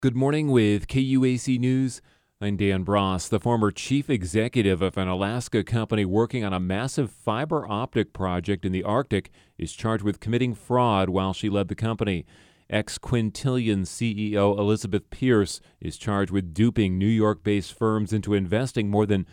Good morning with KUAC News. I'm Dan Bross. The former chief executive of an Alaska company working on a massive fiber optic project in the Arctic is charged with committing fraud while she led the company. Ex-Quintillion CEO Elizabeth Pearce is charged with duping New York-based firms into investing more than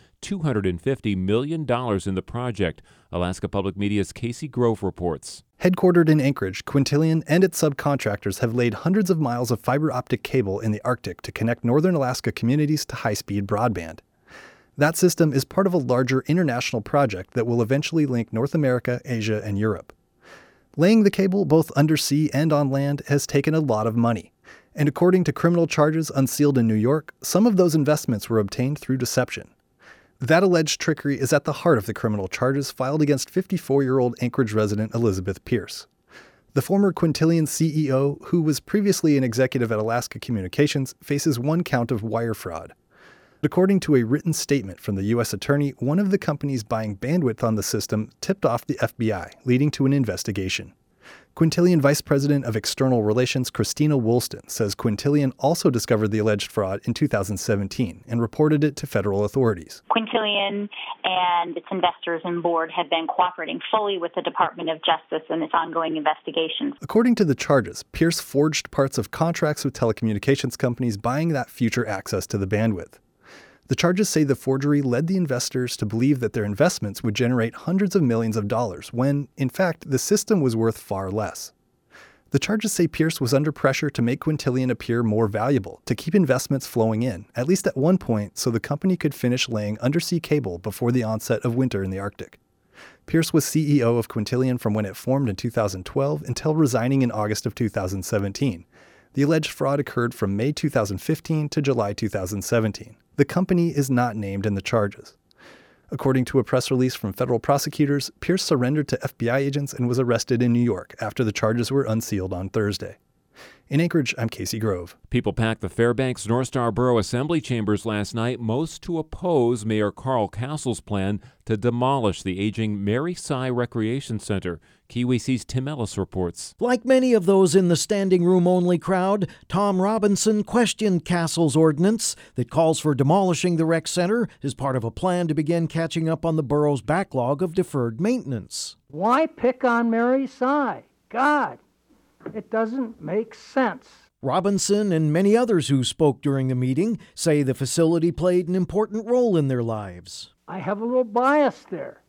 $250 million in the project. Alaska Public Media's Casey Grove reports. Headquartered in Anchorage, Quintillion and its subcontractors have laid hundreds of miles of fiber optic cable in the Arctic to connect northern Alaska communities to high-speed broadband. That system is part of a larger international project that will eventually link North America, Asia, and Europe. Laying the cable both undersea and on land has taken a lot of money. And according to criminal charges unsealed in New York, some of those investments were obtained through deception. That alleged trickery is at the heart of the criminal charges filed against 54-year-old Anchorage resident Elizabeth Pearce. The former Quintillion CEO, who was previously an executive at Alaska Communications, faces one count of wire fraud. According to a written statement from the U.S. Attorney, one of the companies buying bandwidth on the system tipped off the FBI, leading to an investigation. Quintillion Vice President of External Relations Christina Woolston says Quintillion also discovered the alleged fraud in 2017 and reported it to federal authorities. Quintillion and its investors and board have been cooperating fully with the Department of Justice in its ongoing investigations. According to the charges, Pearce forged parts of contracts with telecommunications companies buying that future access to the bandwidth. The charges say the forgery led the investors to believe that their investments would generate hundreds of millions of dollars when, in fact, the system was worth far less. The charges say Pearce was under pressure to make Quintillion appear more valuable, to keep investments flowing in, at least at one point, so the company could finish laying undersea cable before the onset of winter in the Arctic. Pearce was CEO of Quintillion from when it formed in 2012 until resigning in August of 2017. The alleged fraud occurred from May 2015 to July 2017. The company is not named in the charges. According to a press release from federal prosecutors, Pearce surrendered to FBI agents and was arrested in New York after the charges were unsealed on Thursday. In Anchorage, I'm Casey Grove. People packed the Fairbanks North Star Borough Assembly chambers last night, most to oppose Mayor Carl Castle's plan to demolish the aging Mary Sy Recreation Center. KUAC's Tim Ellis reports. Like many of those in the standing room only crowd, Tom Robinson questioned Castle's ordinance that calls for demolishing the rec center as part of a plan to begin catching up on the borough's backlog of deferred maintenance. Why pick on Mary Sy? God, it doesn't make sense. Robinson and many others who spoke during the meeting say the facility played an important role in their lives. I have a little bias there.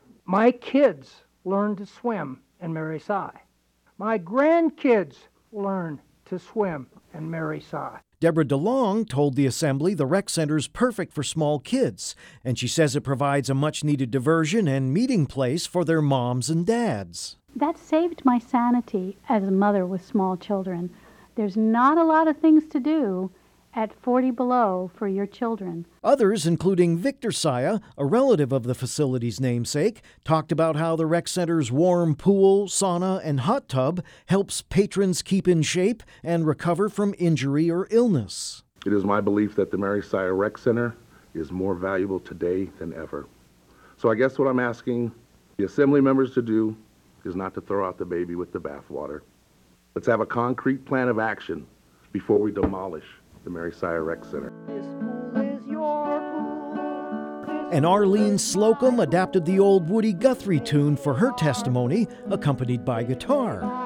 My kids learned to swim in Mary Sy. My grandkids learned to swim in Mary Sy. Deborah DeLong told the Assembly the rec center's perfect for small kids, and she says it provides a much-needed diversion and meeting place for their moms and dads. That saved my sanity as a mother with small children. There's not a lot of things to do at 40 below for your children. Others, including Victor Saya, a relative of the facility's namesake, talked about how the rec center's warm pool, sauna, and hot tub helps patrons keep in shape and recover from injury or illness. It is my belief that the Mary Sy Rec Center is more valuable today than ever. So I guess what I'm asking the Assembly members to do is not to throw out the baby with the bathwater. Let's have a concrete plan of action before we demolish the Mary Sy Rec Center. And Arlene Slocum adapted the old Woody Guthrie tune for her testimony, accompanied by guitar.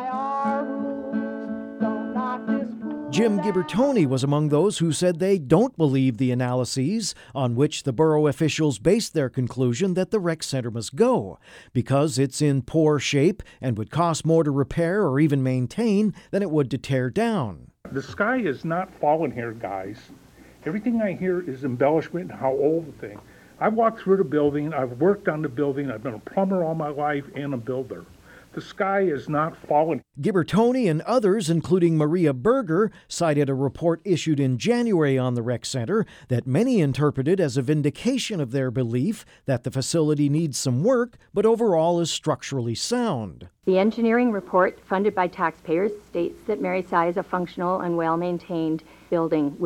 Jim Ghibertoni was among those who said they don't believe the analyses on which the borough officials based their conclusion that the rec center must go, because it's in poor shape and would cost more to repair or even maintain than it would to tear down. The sky is not falling here, guys. Everything I hear is embellishment and how old the thing. I've walked through the building, I've worked on the building, I've been a plumber all my life and a builder. The sky is not falling. Ghibertoni and others, including Maria Berger, cited a report issued in January on the rec center that many interpreted as a vindication of their belief that the facility needs some work, but overall is structurally sound. The engineering report, funded by taxpayers, states that Mary Sy is a functional and well-maintained building with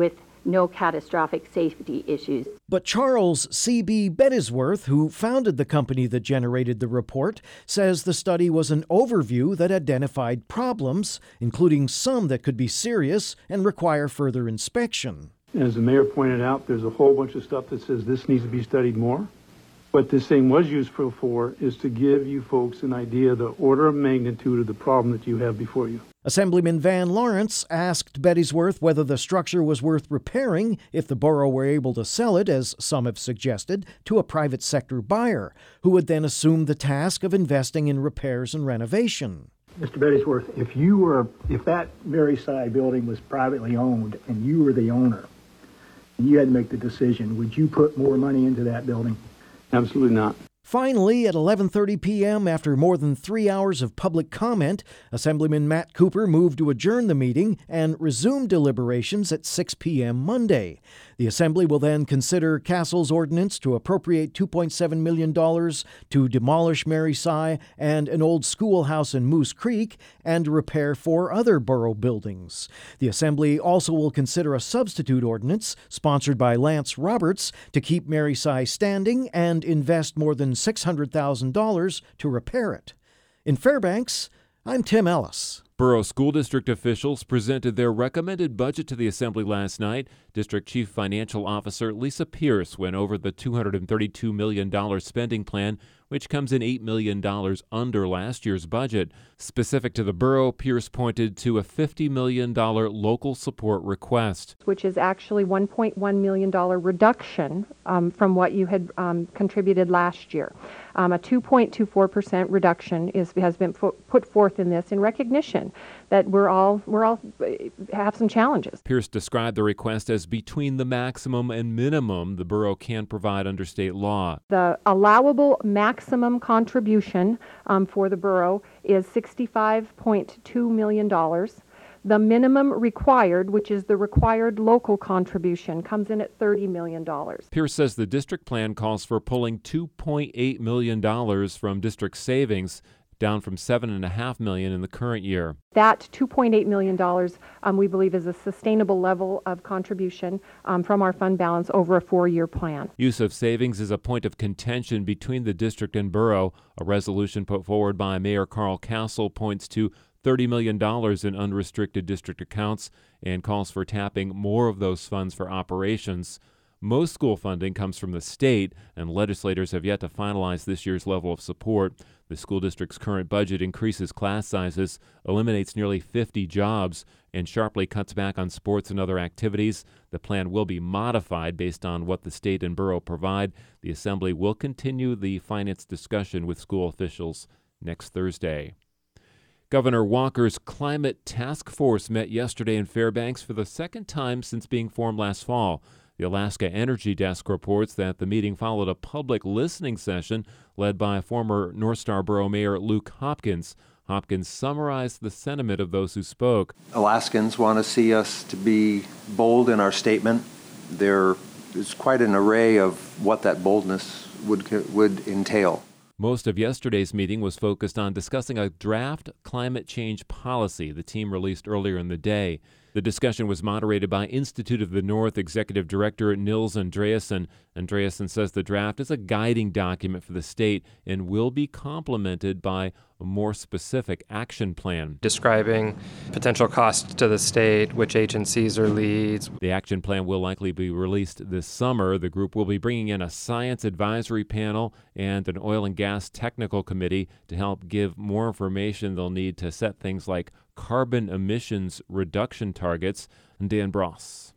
no catastrophic safety issues. But Charles C.B. Bettesworth, who founded the company that generated the report, says the study was an overview that identified problems, including some that could be serious and require further inspection. As the mayor pointed out, there's a whole bunch of stuff that says this needs to be studied more. What this thing was useful for is to give you folks an idea of the order of magnitude of the problem that you have before you. Assemblyman Van Lawrence asked Bettesworth whether the structure was worth repairing if the borough were able to sell it, as some have suggested, to a private sector buyer, who would then assume the task of investing in repairs and renovation. Mr. Bettesworth, if that Mary Sy building was privately owned and you were the owner, and you had to make the decision, would you put more money into that building? Absolutely not. Finally, at 11:30 p.m., after more than 3 hours of public comment, Assemblyman Matt Cooper moved to adjourn the meeting and resume deliberations at 6 p.m. Monday. The Assembly will then consider Castle's ordinance to appropriate $2.7 million to demolish Mary Sy and an old schoolhouse in Moose Creek and repair 4 other borough buildings. The Assembly also will consider a substitute ordinance sponsored by Lance Roberts to keep Mary Sy standing and invest more than $600,000 to repair it. In Fairbanks, I'm Tim Ellis. Borough School District officials presented their recommended budget to the Assembly last night. District Chief Financial Officer Lisa Pierce went over the $232 million spending plan, which comes in $8 million under last year's budget. Specific to the borough, Pierce pointed to a $50 million local support request, which is actually $1.1 million reduction from what you had contributed last year. A 2.24% reduction has been put forth in this in recognition that we're all have some challenges. Pierce described the request as between the maximum and minimum the borough can provide under state law. The allowable maximum contribution for the borough is $65.2 million. The minimum required, which is the required local contribution, comes in at $30 million. Pierce says the district plan calls for pulling $2.8 million from district savings, down from $7.5 million in the current year. That $2.8 million, we believe, is a sustainable level of contribution from our fund balance over a 4-year plan. Use of savings is a point of contention between the district and borough. A resolution put forward by Mayor Carl Castle points to $30 million in unrestricted district accounts and calls for tapping more of those funds for operations. Most school funding comes from the state, and legislators have yet to finalize this year's level of support. The school district's current budget increases class sizes, eliminates nearly 50 jobs, and sharply cuts back on sports and other activities. The plan will be modified based on what the state and borough provide. The Assembly will continue the finance discussion with school officials next Thursday. Governor Walker's Climate Task Force met yesterday in Fairbanks for the second time since being formed last fall. The Alaska Energy Desk reports that the meeting followed a public listening session led by former North Star Borough Mayor Luke Hopkins. Hopkins summarized the sentiment of those who spoke. Alaskans want to see us to be bold in our statement. There is quite an array of what that boldness would entail. Most of yesterday's meeting was focused on discussing a draft climate change policy the team released earlier in the day. The discussion was moderated by Institute of the North Executive Director Nils Andreasen. Andreasen says the draft is a guiding document for the state and will be complemented by a more specific action plan. Describing potential costs to the state, which agencies are leads. The action plan will likely be released this summer. The group will be bringing in a science advisory panel and an oil and gas technical committee to help give more information they'll need to set things like carbon emissions reduction targets. Dan Bross.